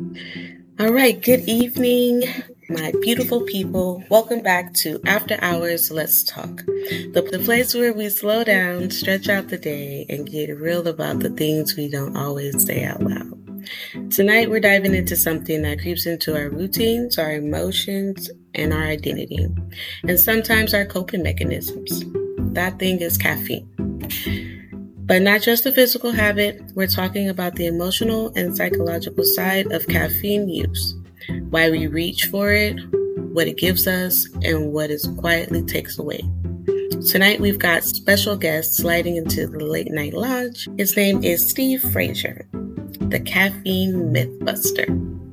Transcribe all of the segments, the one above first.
All right, good evening, my beautiful people. Welcome back to After Hours Let's Talk, the place where we slow down, stretch out the day, and get real about the things we don't always say out loud. Tonight, we're diving into something that creeps into our routines, our emotions, and our identity, and sometimes our coping mechanisms. That thing is caffeine. But not just the physical habit, we're talking about the emotional and psychological side of caffeine use, why we reach for it, what it gives us, and what it quietly takes away. Tonight we've got special guest sliding into the late night lounge. His name is Steve Frazier, the caffeine mythbuster.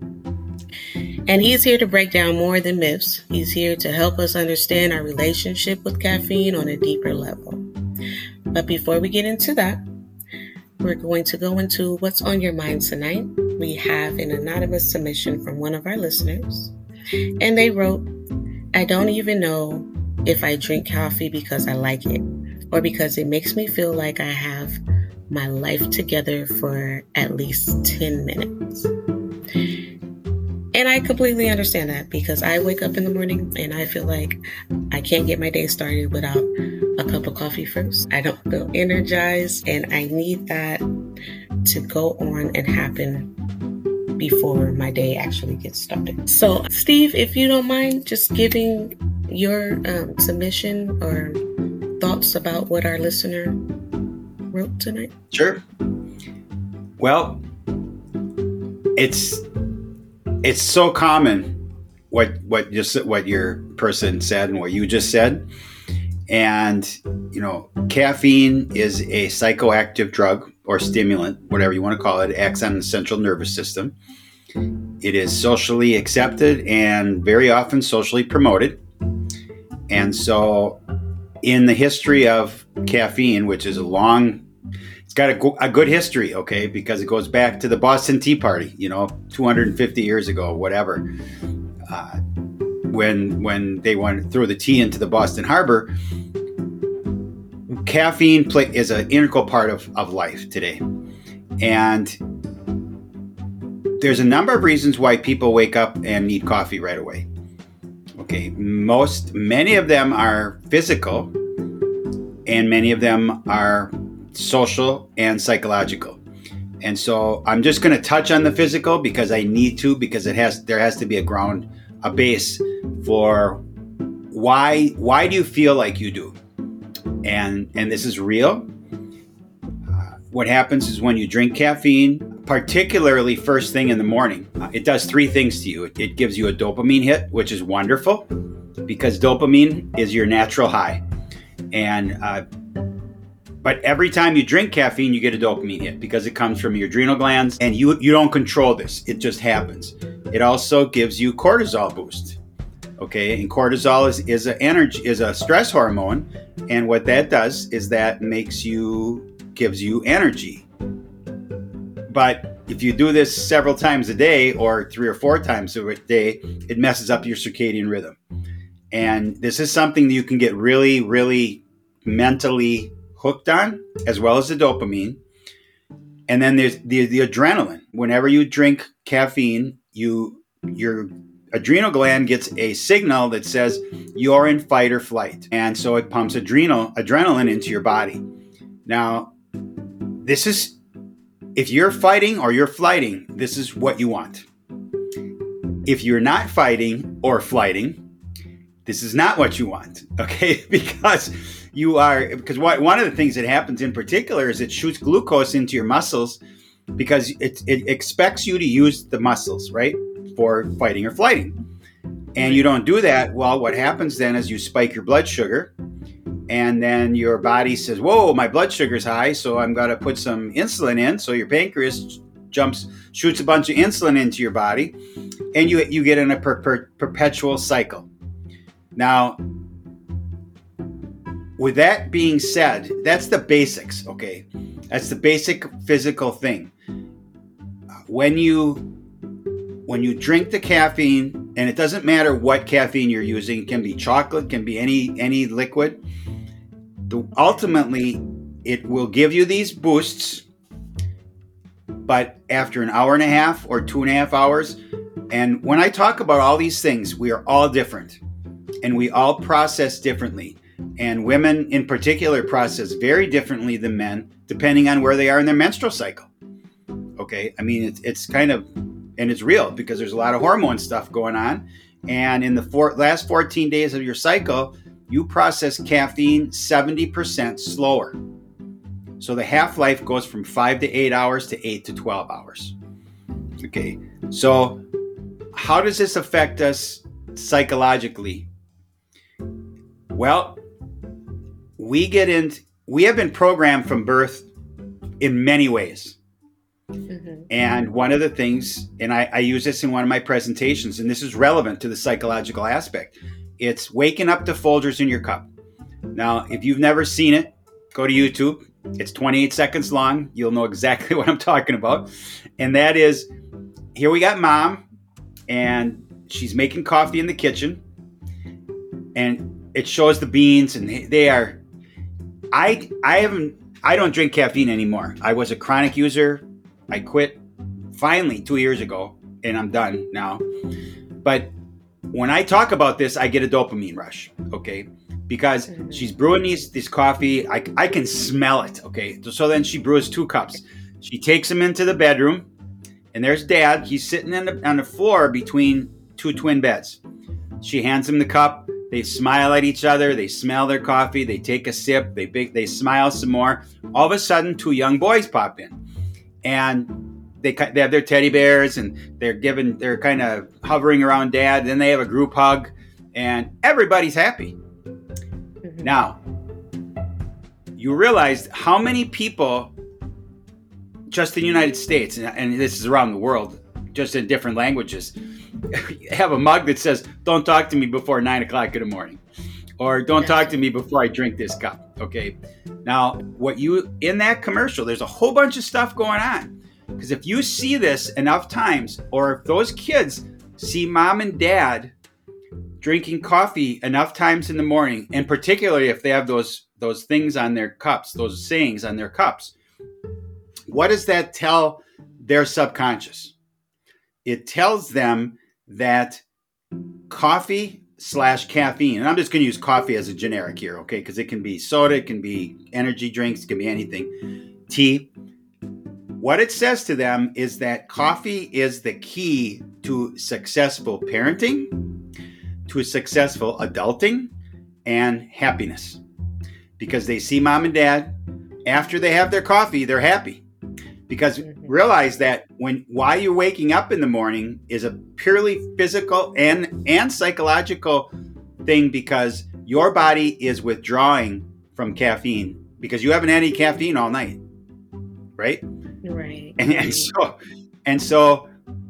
And he's here to break down more than myths. He's here to help us understand our relationship with caffeine on a deeper level. But before we get into that, we're going to go into what's on your mind tonight. We have an anonymous submission from one of our listeners, and they wrote, "I don't even know if I drink coffee because I like it or because it makes me feel like I have my life together for at least 10 minutes. And I completely understand that because I wake up in the morning and I feel like I can't get my day started without a cup of coffee first. I don't feel energized and I need that to go on and happen before my day actually gets started. So, Steve, if you don't mind just giving your submission or thoughts about what our listener wrote tonight. Sure. Well, it's so common what your person said and what you just said. And, caffeine is a psychoactive drug or stimulant, whatever you want to call it. It acts on the central nervous system. It is socially accepted and very often socially promoted. And so in the history of caffeine, which is it's got a good history, okay, because it goes back to the Boston Tea Party, 250 years ago, whatever, when they wanted to throw the tea into the Boston Harbor. Caffeine is an integral part of life today. And there's a number of reasons why people wake up and need coffee right away. Okay, many of them are physical, and many of them are social and psychological. And so I'm just going to touch on the physical because I need to, because there has to be a base for why do you feel like you do? And this is real. What happens is when you drink caffeine, particularly first thing in the morning, it does three things to you. It gives you a dopamine hit, which is wonderful because dopamine is your natural high. And but every time you drink caffeine, you get a dopamine hit because it comes from your adrenal glands, and you don't control this. It just happens. It also gives you cortisol boost. Okay, and cortisol is a stress hormone, and what that does is that gives you energy. But if you do this several times a day or 3 or 4 times a day, it messes up your circadian rhythm. And this is something that you can get really, really mentally hooked on, as well as the dopamine. And then there's the adrenaline. Whenever you drink caffeine, your adrenal gland gets a signal that says you're in fight or flight. And so it pumps adrenaline into your body. Now, this is, if you're fighting or you're flighting, this is what you want. If you're not fighting or flighting, this is not what you want, okay? Because one of the things that happens in particular is it shoots glucose into your muscles because it expects you to use the muscles, right, for fighting or flighting. And you don't do that. Well, what happens then is you spike your blood sugar, and then your body says, whoa, my blood sugar's high, so I'm going to put some insulin in. So your pancreas shoots a bunch of insulin into your body, and you get in a perpetual cycle. Now, with that being said, that's the basics, okay? That's the basic physical thing. When you drink the caffeine, and it doesn't matter what caffeine you're using, it can be chocolate, can be any liquid. Ultimately, it will give you these boosts, but after an hour and a half or 2.5 hours, and when I talk about all these things, we are all different and we all process differently. And women in particular process very differently than men, depending on where they are in their menstrual cycle. Okay. I mean, it's kind of, and it's real because there's a lot of hormone stuff going on. And in the last 14 days of your cycle, you process caffeine 70% slower. So the half-life goes from 5 to 8 hours to 8 to 12 hours. Okay. So how does this affect us psychologically? Well, we have been programmed from birth in many ways. Mm-hmm. And one of the things, and I use this in one of my presentations, and this is relevant to the psychological aspect, it's waking up to Folgers in your cup. Now, if you've never seen it, go to YouTube. It's 28 seconds long. You'll know exactly what I'm talking about. And that is, here we got mom, and she's making coffee in the kitchen. And it shows the beans, and they are, I don't drink caffeine anymore. I was a chronic user. I quit finally 2 years ago, and I'm done now. But when I talk about this, I get a dopamine rush, okay? Because she's brewing this coffee. I can smell it, okay? So then she brews 2 cups. She takes them into the bedroom, and there's Dad. He's sitting on the floor between 2 twin beds. She hands him the cup. They smile at each other. They smell their coffee. They take a sip. They smile some more. All of a sudden, 2 young boys pop in. And they have their teddy bears, and they're kind of hovering around Dad. Then they have a group hug, and everybody's happy. Mm-hmm. Now, you realize how many people just in the United States, and this is around the world, just in different languages, have a mug that says, "Don't talk to me before 9 o'clock in the morning," or "Don't talk to me before I drink this cup." Okay. Now, in that commercial, there's a whole bunch of stuff going on. Because if you see this enough times, or if those kids see mom and dad drinking coffee enough times in the morning, and particularly if they have those things on their cups, those sayings on their cups, what does that tell their subconscious? It tells them that coffee/caffeine, and I'm just going to use coffee as a generic here, okay? Because it can be soda, it can be energy drinks, it can be anything, tea. What it says to them is that coffee is the key to successful parenting, to successful adulting, and happiness. Because they see mom and dad, after they have their coffee, they're happy. Because realize that while you're waking up in the morning is a purely physical and psychological thing, because your body is withdrawing from caffeine because you haven't had any caffeine all night, right? Right. And so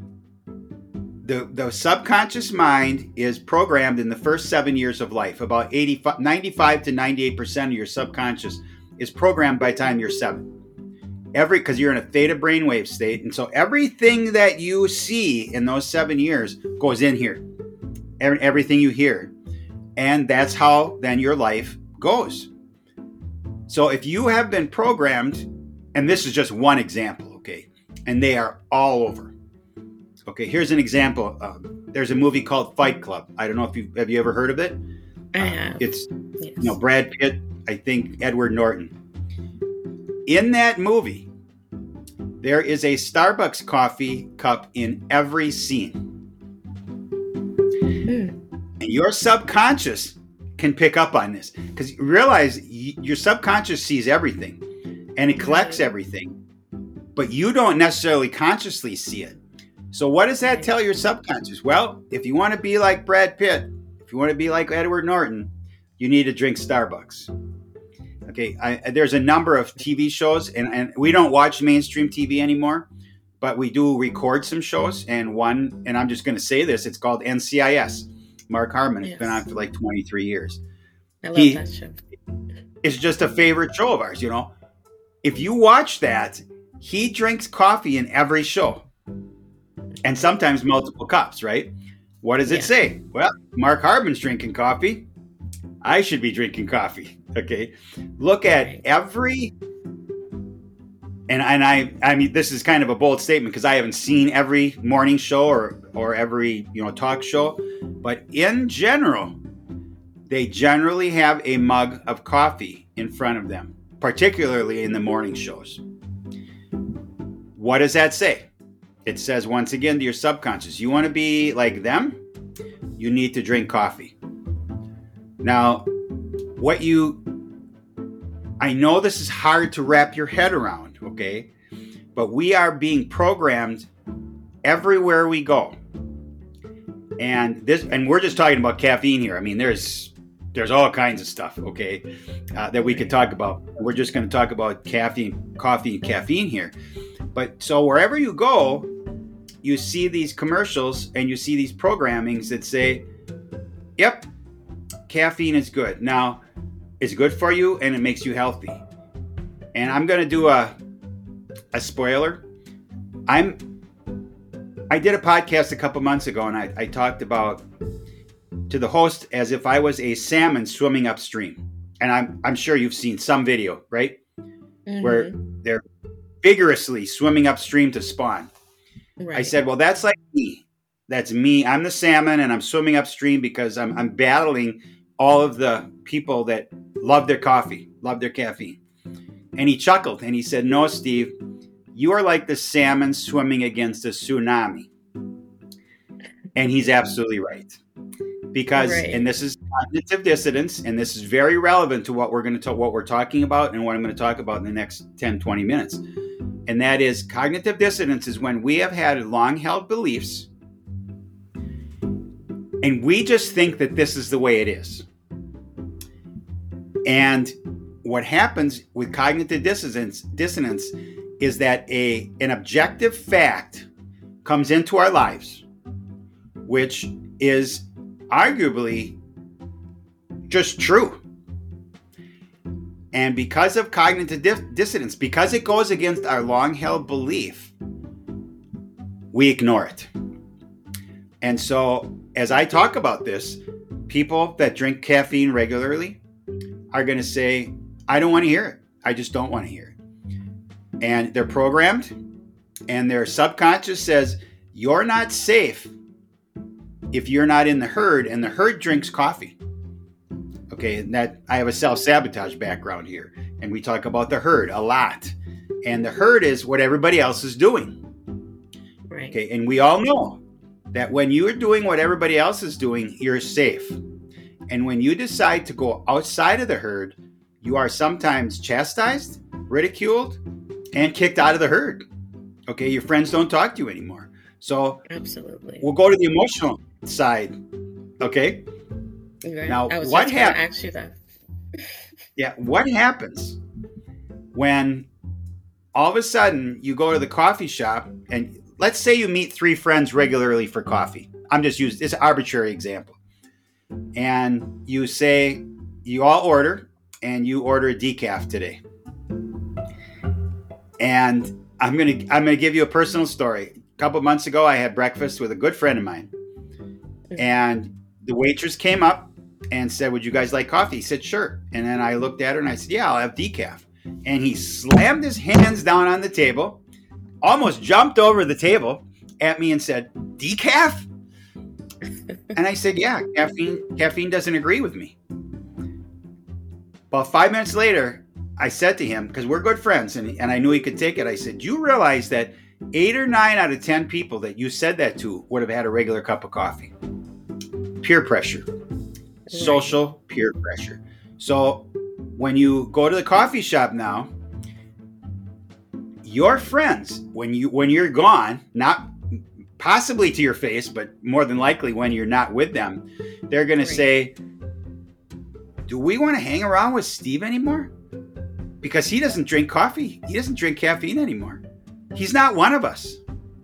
the subconscious mind is programmed in the first 7 years of life. About 95 to 98% of your subconscious is programmed by the time you're 7. Because you're in a theta brainwave state. And so everything that you see in those 7 years goes in here. Everything you hear. And that's how then your life goes. So if you have been programmed, and this is just one example, okay, and they are all over. Okay, here's an example. There's a movie called Fight Club. I don't know if have you ever heard of it? I have. It's Brad Pitt, I think Edward Norton. In that movie, there is a Starbucks coffee cup in every scene. And your subconscious can pick up on this, because you realize your subconscious sees everything and it collects everything, but you don't necessarily consciously see it. So what does that tell your subconscious? Well, if you want to be like Brad Pitt, if you want to be like Edward Norton, you need to drink Starbucks. Okay, there's a number of TV shows, and we don't watch mainstream TV anymore, but we do record some shows, and I'm just going to say this, it's called NCIS. Mark Harmon. It's been on for like 23 years. I love that show. It's just a favorite show of ours, If you watch that, he drinks coffee in every show, and sometimes multiple cups, right? What does it say? Well, Mark Harmon's drinking coffee. I should be drinking coffee. Okay. Look at every I mean, this is kind of a bold statement because I haven't seen every morning show or every talk show, but in general, they generally have a mug of coffee in front of them, particularly in the morning shows. What does that say? It says, once again, to your subconscious, you want to be like them, you need to drink coffee. Now, I know this is hard to wrap your head around, okay? But we are being programmed everywhere we go. And we're just talking about caffeine here. I mean, there's all kinds of stuff, okay, that we could talk about. We're just going to talk about coffee, and caffeine here. But so wherever you go, you see these commercials and you see these programmings that say, yep, caffeine is good. Now, it's good for you and it makes you healthy. And I'm going to do a spoiler. I did a podcast a couple months ago and I talked about to the host as if I was a salmon swimming upstream. And I'm sure you've seen some video, right? Mm-hmm. Where they're vigorously swimming upstream to spawn. Right. I said, well, that's like me. That's me. I'm the salmon and I'm swimming upstream because I'm battling all of the people that love their coffee, love their caffeine. And he chuckled and he said, no, Steve, you are like the salmon swimming against a tsunami. And he's absolutely right. Because, and this is cognitive dissonance, and this is very relevant to what we're talking about and what I'm going to talk about in the next 10, 20 minutes. And that is cognitive dissonance is when we have had long-held beliefs and we just think that this is the way it is. And what happens with cognitive dissonance is that an objective fact comes into our lives, which is arguably just true. And because of cognitive dissonance, because it goes against our long-held belief, we ignore it. And so, as I talk about this, people that drink caffeine regularly are going to say, I don't want to hear it. I just don't want to hear it. And they're programmed, and their subconscious says, you're not safe if you're not in the herd, and the herd drinks coffee. Okay, and that I have a self-sabotage background here, and we talk about the herd a lot. And the herd is what everybody else is doing. Right. Okay, and we all know that when you are doing what everybody else is doing, you're safe. And when you decide to go outside of the herd, you are sometimes chastised, ridiculed, and kicked out of the herd. Okay, your friends don't talk to you anymore. So absolutely, we'll go to the emotional side. Okay. Right. Now, what happens? Ask you that. Yeah, what happens when all of a sudden you go to the coffee shop and let's say you meet 3 friends regularly for coffee. I'm just using this arbitrary example. And you say, you all order, and you order a decaf today. And I'm gonna give you a personal story. A couple of months ago, I had breakfast with a good friend of mine. And the waitress came up and said, would you guys like coffee? He said, sure. And then I looked at her and I said, yeah, I'll have decaf. And he slammed his hands down on the table, almost jumped over the table at me and said, decaf? And I said, yeah, caffeine doesn't agree with me. About 5 minutes later, I said to him, because we're good friends, and I knew he could take it. I said, do you realize that 8 or 9 out of 10 people that you said that to would have had a regular cup of coffee? Peer pressure, social peer pressure. So when you go to the coffee shop now, your friends, when you're gone, not possibly to your face, but more than likely when you're not with them, they're going to say, do we want to hang around with Steve anymore? Because he doesn't drink coffee. He doesn't drink caffeine anymore. He's not one of us.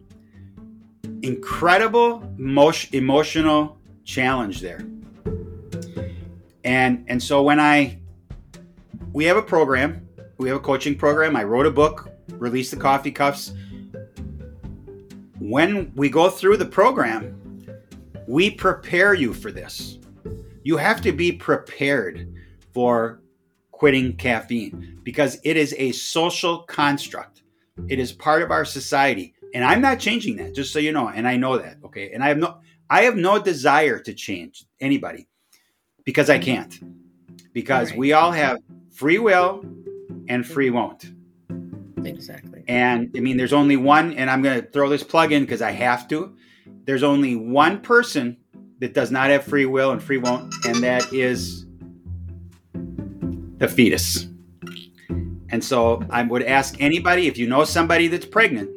Incredible emotional challenge there. And so we have a program, we have a coaching program. I wrote a book, Release the Coffee Cuffs. When we go through the program, we prepare you for this. You have to be prepared for quitting caffeine because it is a social construct. It is part of our society. And I'm not changing that, just so you know. And I know that. Okay. And I have no desire to change anybody because I can't. Because we all have free will and free won't. Exactly. And I mean, there's only one, and I'm going to throw this plug in because I have to. There's only one person that does not have free will and free won't, and that is the fetus. And so I would ask anybody, if you know somebody that's pregnant,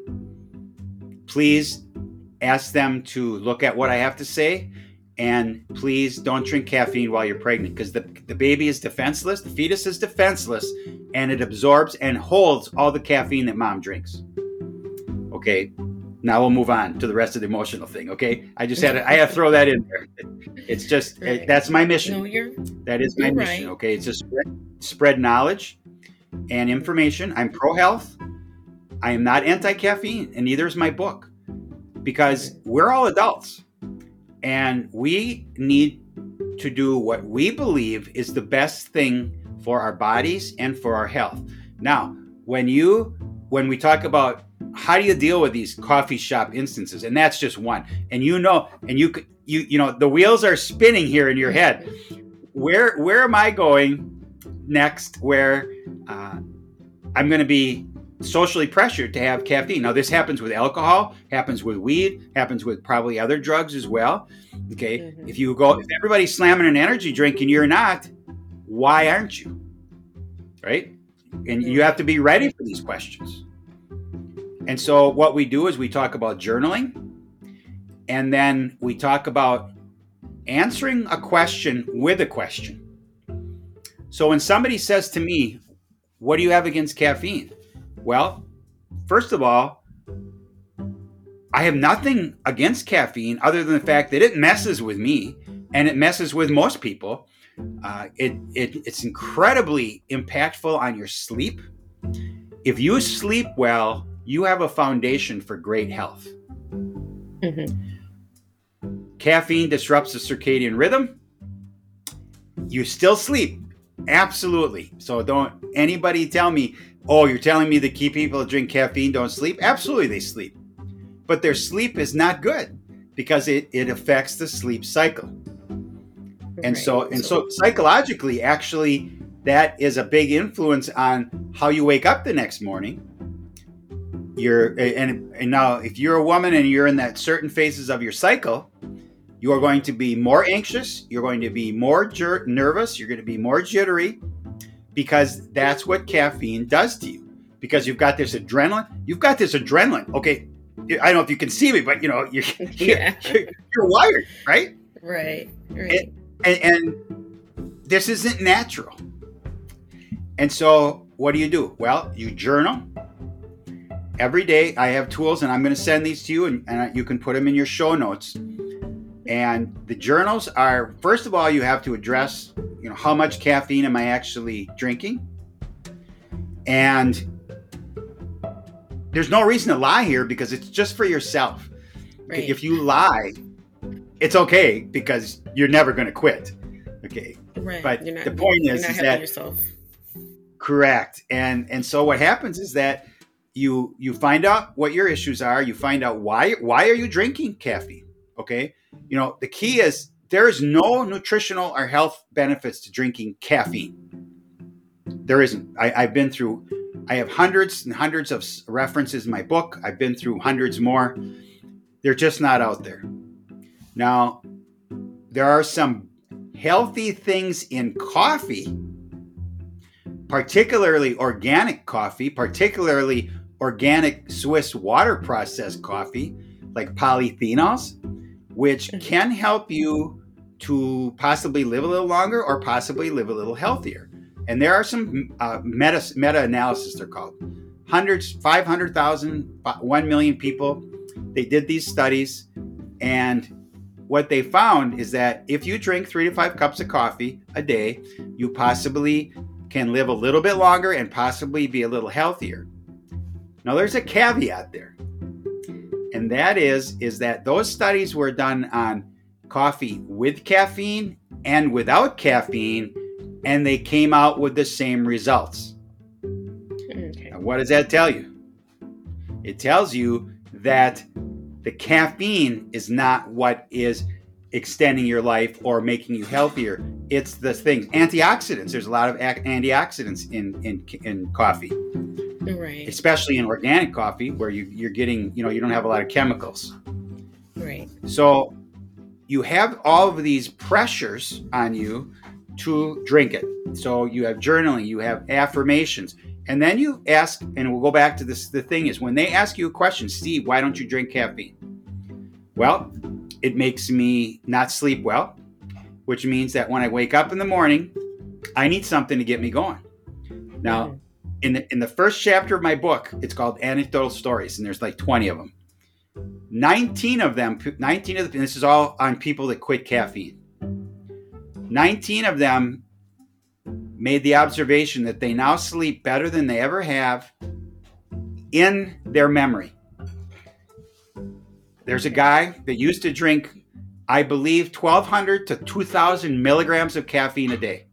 please ask them to look at what I have to say. And please don't drink caffeine while you're pregnant, because the baby is defenseless, the fetus is defenseless, and it absorbs and holds all the caffeine that mom drinks. Okay, now we'll move on to the rest of the emotional thing. Okay, I had to throw that in there. It's just that's my mission. That is my mission. Right. Okay, it's just spread knowledge and information. I'm pro-health. I am not anti-caffeine, and neither is my book, because we're all adults. And we need to do what we believe is the best thing for our bodies and for our health. Now, when we talk about how do you deal with these coffee shop instances, and that's just one, and you know the wheels are spinning here in your head. Where am I going next? Where I'm going to be socially pressured to have caffeine. Now, this happens with alcohol, happens with weed, happens with probably other drugs as well. Okay, if everybody's slamming an energy drink and you're not, why aren't you? Right? And you have to be ready for these questions. And so what we do is we talk about journaling, and then we talk about answering a question with a question. So when somebody says to me, what do you have against caffeine? Well, first of all, I have nothing against caffeine other than the fact that it messes with me, and it messes with most people. It's incredibly impactful on your sleep. If you sleep well, you have a foundation for great health. Caffeine disrupts the circadian rhythm. You still sleep. Absolutely. So don't anybody tell me, oh, you're telling me the key people that drink caffeine don't sleep? Absolutely, they sleep. But their sleep is not good because it affects the sleep cycle. And so psychologically, actually, that is a big influence on how you wake up the next morning. And now, if you're a woman and you're in that certain phases of your cycle, you are going to be more anxious. You're going to be more nervous. You're going to be more jittery, because that's what caffeine does to you. Because you've got this adrenaline. Okay, I don't know if you can see me, but you're wired, right? Right. And this isn't natural. And so what do? Well, you journal. Every day I have tools, and I'm going to send these to you, and you can put them in your show notes. And the journals are, first of all, you have to address, how much caffeine am I actually drinking? And there's no reason to lie here, because it's just for yourself. Right. If you lie, it's okay, because you're never going to quit. Okay. Right. But the point is that yourself. Correct. And so what happens is that you find out what your issues are. You find out why are you drinking caffeine? Okay. The key is there is no nutritional or health benefits to drinking caffeine. There isn't. I have hundreds and hundreds of references in my book. I've been through hundreds more. They're just not out there. Now, there are some healthy things in coffee, particularly organic coffee, particularly organic Swiss water processed coffee, like polyphenols, which can help you to possibly live a little longer or possibly live a little healthier. And there are some meta-analysis, they're called. Hundreds, 500,000, 1 million people. They did these studies, and what they found is that if you drink 3 to 5 cups of coffee a day, you possibly can live a little bit longer and possibly be a little healthier. Now, there's a caveat there. And that is that those studies were done on coffee with caffeine and without caffeine, and they came out with the same results. Okay. Now, what does that tell you? It tells you that the caffeine is not what is extending your life or making you healthier. It's the things, antioxidants. There's a lot of antioxidants in coffee, Right. especially in organic coffee, where you're getting, you don't have a lot of chemicals. Right. So you have all of these pressures on you to drink it. So you have journaling, you have affirmations, and then you ask, and we'll go back to this. The thing is, when they ask you a question, Steve, why don't you drink caffeine? Well, it makes me not sleep well, which means that when I wake up in the morning, I need something to get me going. Now, in the first chapter of my book, it's called Anecdotal Stories, and there's like 20 of them. 19 of them, and this is all on people that quit caffeine. 19 of them made the observation that they now sleep better than they ever have in their memory. There's a guy that used to drink, I believe, 1,200 to 2,000 milligrams of caffeine a day.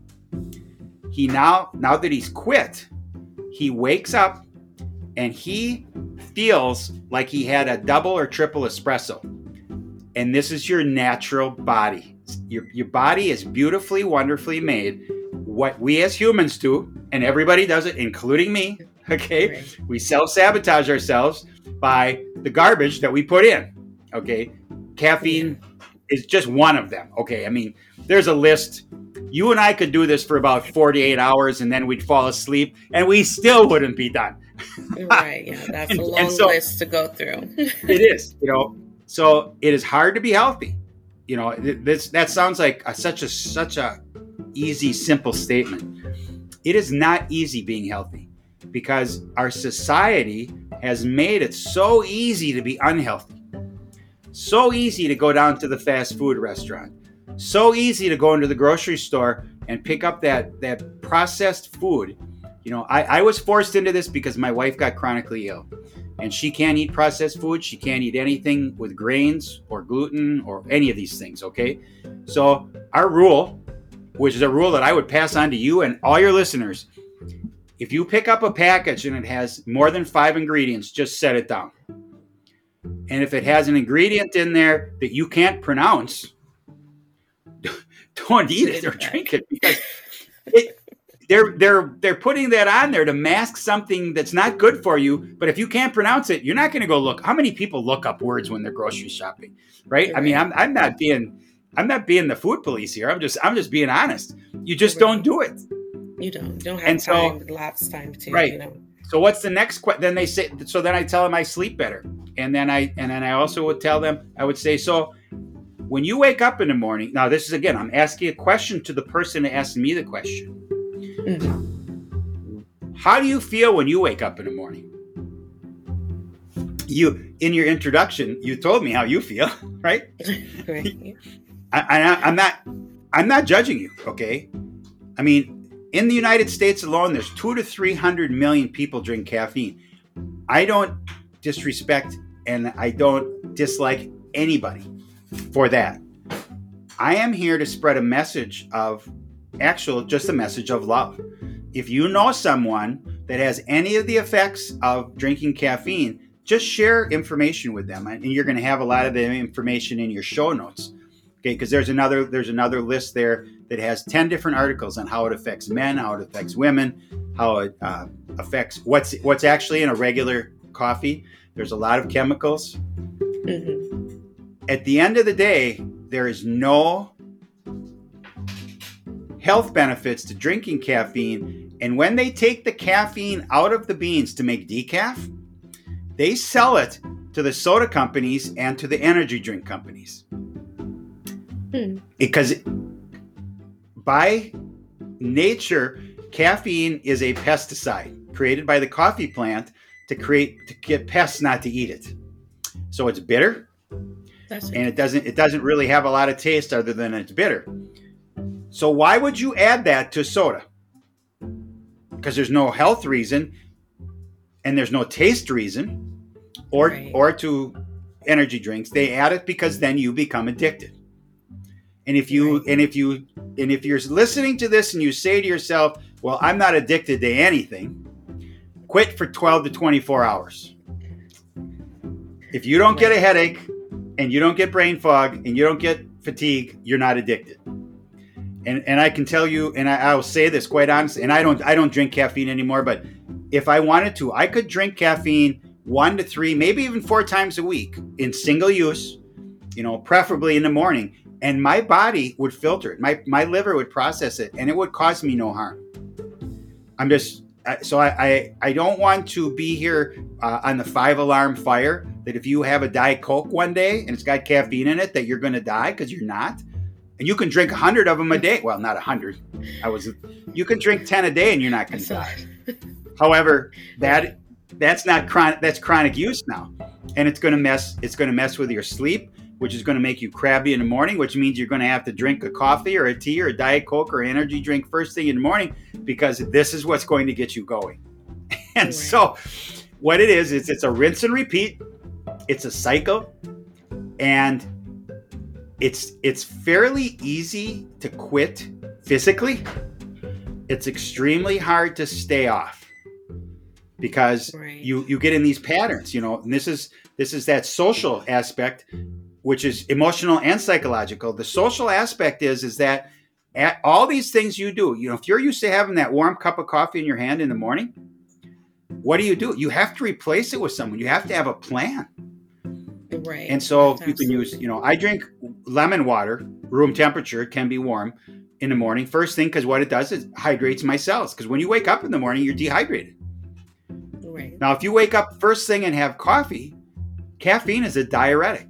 He now that he's quit, he wakes up and he feels like he had a double or triple espresso. And this is your natural body. Your body is beautifully, wonderfully made. What we as humans do, and everybody does it, including me, okay? Right. We self-sabotage ourselves by the garbage that we put in, okay? Caffeine is just one of them, okay? I mean, there's a list. You and I could do this for about 48 hours, and then we'd fall asleep, and we still wouldn't be done. Right, yeah, that's a long list to go through. It is, so it is hard to be healthy. That sounds like such a easy, simple statement. It is not easy being healthy because our society has made it so easy to be unhealthy. So easy to go down to the fast food restaurant. So easy to go into the grocery store and pick up that processed food. I was forced into this because my wife got chronically ill. And she can't eat processed food. She can't eat anything with grains or gluten or any of these things, okay? So our rule, which is a rule that I would pass on to you and all your listeners, if you pick up a package and it has more than 5 ingredients, just set it down. And if it has an ingredient in there that you can't pronounce, don't eat it or drink it because they're putting that on there to mask something that's not good for you. But if you can't pronounce it, you're not going to go look. How many people look up words when they're grocery shopping, right? I mean, I'm not being the food police here. I'm just being honest. You just don't do it. You don't have time. Lots of time to, right. So what's the next question? Then they say. So then I tell them I sleep better, and then I also would tell them, I would say, so when you wake up in the morning. Now this is again, I'm asking a question to the person that asked me the question. Mm-hmm. How do you feel when you wake up in the morning? You, in your introduction, you told me how you feel, right? Right. I'm not judging you, okay? I mean, in the United States alone, there's 200 to 300 million people drink caffeine. I don't disrespect and I don't dislike anybody for that. I am here to spread a message of just a message of love. If you know someone that has any of the effects of drinking caffeine, just share information with them, and you're going to have a lot of the information in your show notes. Okay, because there's another list there that has 10 different articles on how it affects men, how it affects women, how it affects what's actually in a regular coffee. There's a lot of chemicals. Mm-hmm. At the end of the day, there is no health benefits to drinking caffeine. And when they take the caffeine out of the beans to make decaf, they sell it to the soda companies and to the energy drink companies. Because by nature, caffeine is a pesticide created by the coffee plant to get pests not to eat it. So it's bitter. And it doesn't really have a lot of taste other than it's bitter. So why would you add that to soda? Because there's no health reason and there's no taste reason or to energy drinks. They add it because then you become addicted. And if you're listening to this and you say to yourself, well, I'm not addicted to anything, quit for 12 to 24 hours. If you don't get a headache and you don't get brain fog and you don't get fatigue, you're not addicted. And I can tell you, and I will say this quite honestly, and I don't drink caffeine anymore, but if I wanted to, I could drink caffeine 1 to 3, maybe even 4 times a week in single use, preferably in the morning. And my body would filter it. My liver would process it, and it would cause me no harm. I don't want to be here on the 5-alarm fire that if you have a Diet Coke one day and it's got caffeine in it, that you're going to die, because you're not. And you can drink 100 of them a day. Well, not 100. You can drink 10 a day and you're not going to die. However, that's not chronic. That's chronic use now, and it's going to mess with your sleep, which is going to make you crabby in the morning, which means you're going to have to drink a coffee or a tea or a Diet Coke or an energy drink first thing in the morning, because this is what's going to get you going. And so what it is it's a rinse and repeat. It's a cycle, and it's fairly easy to quit physically. It's extremely hard to stay off, because you get in these patterns, and this is that social aspect, which is emotional and psychological. The social aspect is that all these things you do, if you're used to having that warm cup of coffee in your hand in the morning, what do? You have to replace it with someone. You have to have a plan. Right. And so you can use, I drink lemon water, room temperature, it can be warm in the morning. First thing, because what it does is hydrates my cells. Because when you wake up in the morning, you're dehydrated. Right. Now, if you wake up first thing and have coffee, caffeine is a diuretic.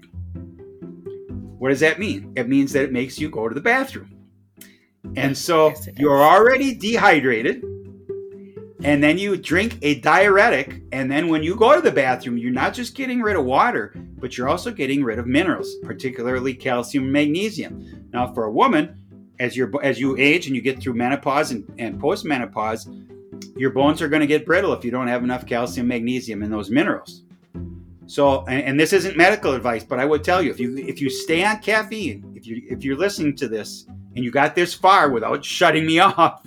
What does that mean? It means that it makes you go to the bathroom. And so you're already dehydrated, and then you drink a diuretic, and then when you go to the bathroom, you're not just getting rid of water, but you're also getting rid of minerals, particularly calcium and magnesium. Now, for a woman, as you age and you get through menopause and postmenopause, your bones are going to get brittle if you don't have enough calcium, magnesium, and those minerals. So, and this isn't medical advice, but I would tell you, if you stay on caffeine, if you're listening to this and you got this far without shutting me off,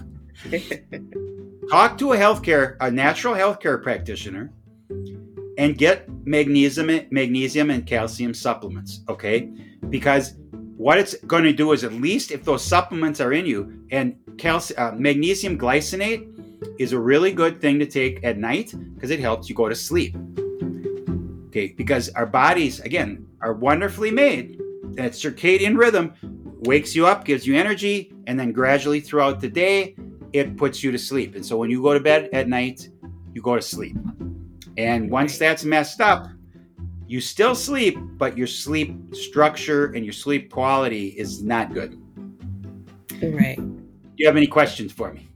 talk to a natural healthcare practitioner, and get magnesium and calcium supplements, okay? Because what it's going to do is, at least if those supplements are in you, and magnesium glycinate is a really good thing to take at night, because it helps you go to sleep. Okay, because our bodies, again, are wonderfully made. That circadian rhythm wakes you up, gives you energy, and then gradually throughout the day, it puts you to sleep. And so when you go to bed at night, you go to sleep. And once that's messed up, you still sleep, but your sleep structure and your sleep quality is not good. Right. Do you have any questions for me?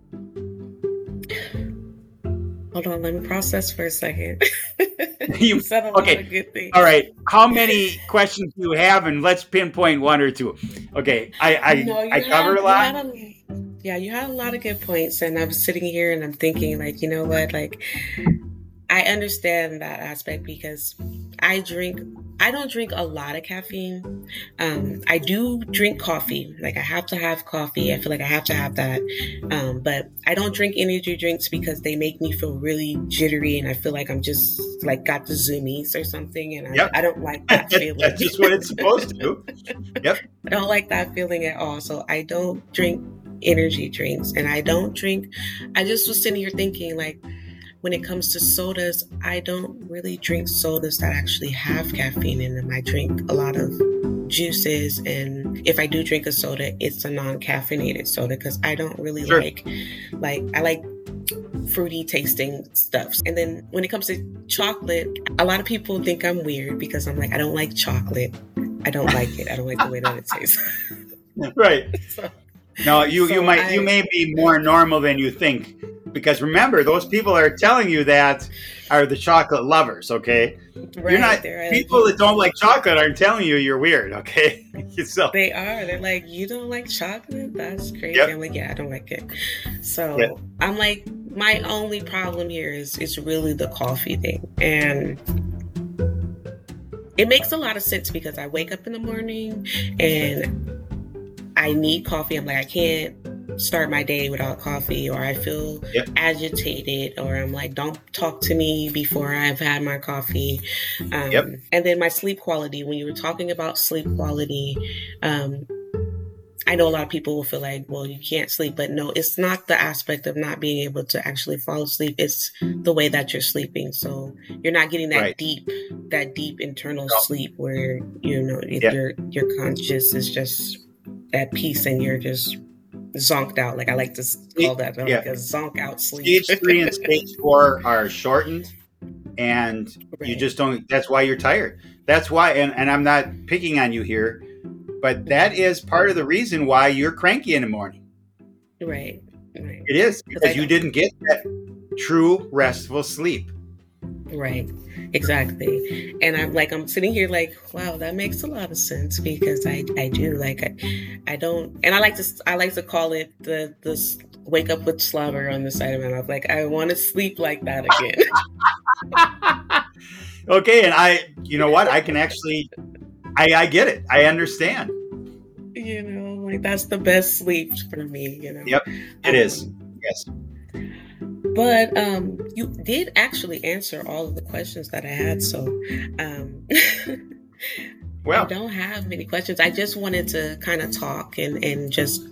Hold on, let me process for a second. You said a lot of good things. All right. How many questions do you have? And let's pinpoint 1 or 2. Okay. I covered a lot. You had a lot of good points. And I was sitting here and I'm thinking, you know what? I understand that aspect, because I don't drink a lot of caffeine. I do drink coffee. I have to have coffee. I feel like I have to have that. But I don't drink energy drinks because they make me feel really jittery, and I feel like I'm just got the zoomies or something. And I don't like that feeling. That's just what it's supposed to do. Yep. I don't like that feeling at all. So I don't drink energy drinks, and I just was sitting here thinking, when it comes to sodas, I don't really drink sodas that actually have caffeine in them. I drink a lot of juices, and if I do drink a soda, it's a non-caffeinated soda, because I don't really I like fruity tasting stuff. And then when it comes to chocolate, a lot of people think I'm weird because I'm I don't like chocolate. I don't like it. I don't like the way that it tastes. Right. You may be more normal than you think. Because remember, those people are telling you that are the chocolate lovers, okay? Right, you're not people that don't like chocolate aren't telling you you're weird, okay? So they are. They're like, you don't like chocolate? That's crazy. Yep. I'm like, yeah, I don't like it. So I'm like, my only problem here is really the coffee thing. And it makes a lot of sense, because I wake up in the morning and I need coffee. I'm like, I can't start my day without coffee, or I feel Yep. agitated, or I'm like, don't talk to me before I've had my coffee. Yep. And then my sleep quality, when you were talking about sleep quality, I know a lot of people will feel like, well, you can't sleep, but no, it's not the aspect of not being able to actually fall asleep. It's the way that you're sleeping. So you're not getting that Right. deep internal No. sleep where, you know, Yeah. your conscious is just at peace and you're just zonked out. Like I like to call that Yeah. like a zonk out sleep. Stage 3 and stage 4 are shortened, and you Right. just don't. That's why you're tired. That's why, and I'm not picking on you here, but that is part of the reason why you're cranky in the morning. Right. Right. It is 'Cause because you didn't get that true restful sleep. Right. Exactly. And I'm sitting here like, wow, that makes a lot of sense, because I do like, I don't, and I like to call it the wake up with slobber on the side of my mouth. Like I want to sleep like that again. Okay, and you know what? I can actually, I get it. I understand. You know, like that's the best sleep for me, you know. Yep, it is. Yes. But you did actually answer all of the questions that I had, so I Well, don't have many questions. I just wanted to kind of talk and just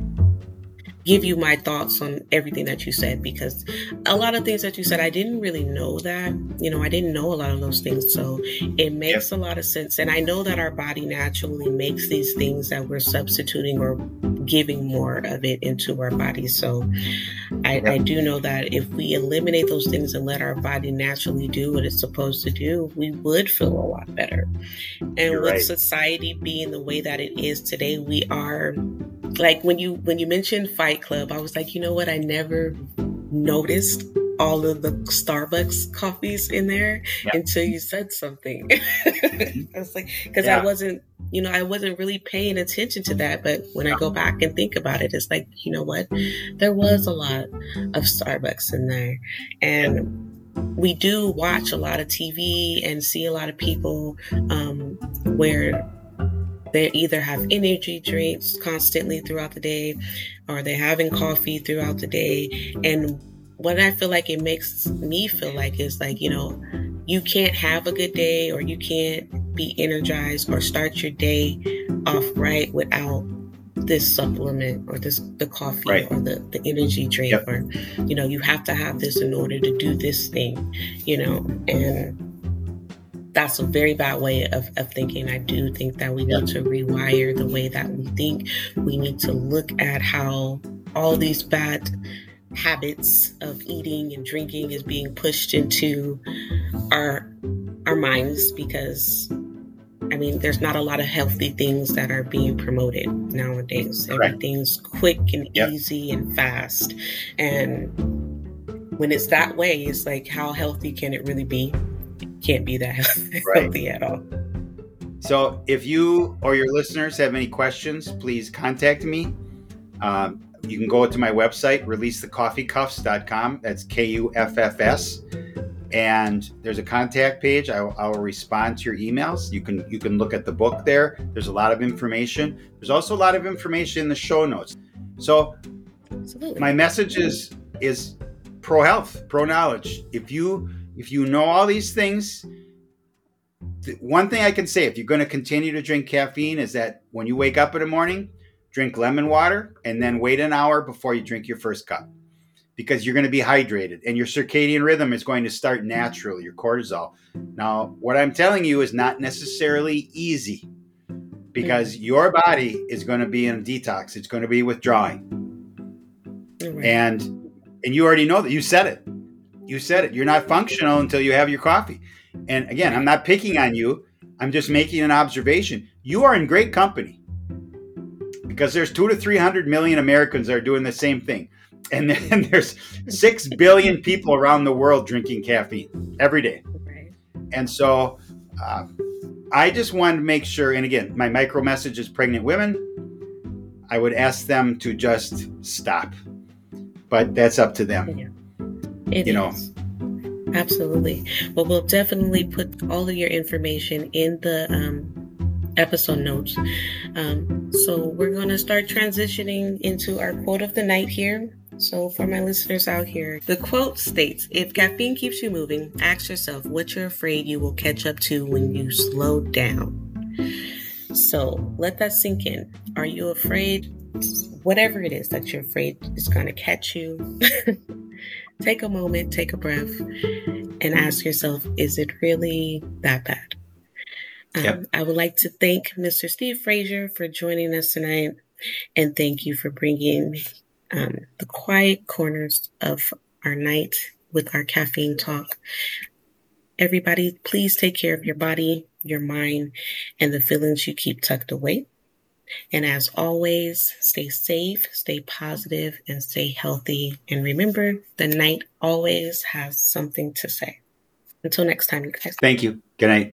give you my thoughts on everything that you said, because a lot of things that you said, I didn't really know that. You know, I didn't know a lot of those things. So it makes a lot of sense. And I know that our body naturally makes these things that we're substituting or giving more of it into our body. So I do know that if we eliminate those things and let our body naturally do what it's supposed to do, we would feel a lot better. And You're with right. society being the way that it is today, we are, like when you mentioned Fight Club, I was like, you know what? I never noticed all of the Starbucks coffees in there until you said something. I was like, because I wasn't really paying attention to that. But when I go back and think about it, it's like, you know what? There was a lot of Starbucks in there. And we do watch a lot of TV and see a lot of people where they either have energy drinks constantly throughout the day, or they're having coffee throughout the day. And what I feel like it makes me feel like is like, you know, you can't have a good day, or you can't be energized or start your day off right without this supplement or the coffee or the energy drink, or, you know, you have to have this in order to do this thing, you know, and that's a very bad way of thinking. I do think that we need to rewire the way that we think. We need to look at how all these bad habits of eating and drinking is being pushed into our minds, because I mean, there's not a lot of healthy things that are being promoted nowadays. Everything's quick and easy and fast. And when it's that way, it's like, how healthy can it really be? Can't be that healthy at all. So if you or your listeners have any questions, please contact me. You can go to my website, releasethecoffeecuffs.com. That's Kuffs. And there's a contact page. I will respond to your emails. You can look at the book there. There's a lot of information. There's also a lot of information in the show notes. So my message is pro health, pro knowledge. If you know all these things, one thing I can say, if you're going to continue to drink caffeine, is that when you wake up in the morning, drink lemon water and then wait an hour before you drink your first cup, because you're going to be hydrated and your circadian rhythm is going to start naturally, your cortisol. Now, what I'm telling you is not necessarily easy, because your body is going to be in a detox. It's going to be withdrawing. And you already know that. You said it. You're not functional until you have your coffee. And again, I'm not picking on you. I'm just making an observation. You are in great company, because there's 200 to 300 million Americans that are doing the same thing. And then there's 6 billion people around the world drinking caffeine every day. And so I just wanted to make sure, and again, my micro message is pregnant women. I would ask them to just stop. But that's up to them. It is. Absolutely. Well, we'll definitely put all of your information in the episode notes. So we're going to start transitioning into our quote of the night here. So for my listeners out here, the quote states, if caffeine keeps you moving, ask yourself what you're afraid you will catch up to when you slow down. So let that sink in. Are you afraid? Whatever it is that you're afraid is going to catch you. Take a moment, take a breath, and ask yourself, is it really that bad? Yep. I would like to thank Mr. Steve Frazier for joining us tonight, and thank you for bringing the quiet corners of our night with our caffeine talk. Everybody, please take care of your body, your mind, and the feelings you keep tucked away. And as always, stay safe, stay positive, and stay healthy. And remember, the night always has something to say. Until next time, you guys. Thank you. Good night.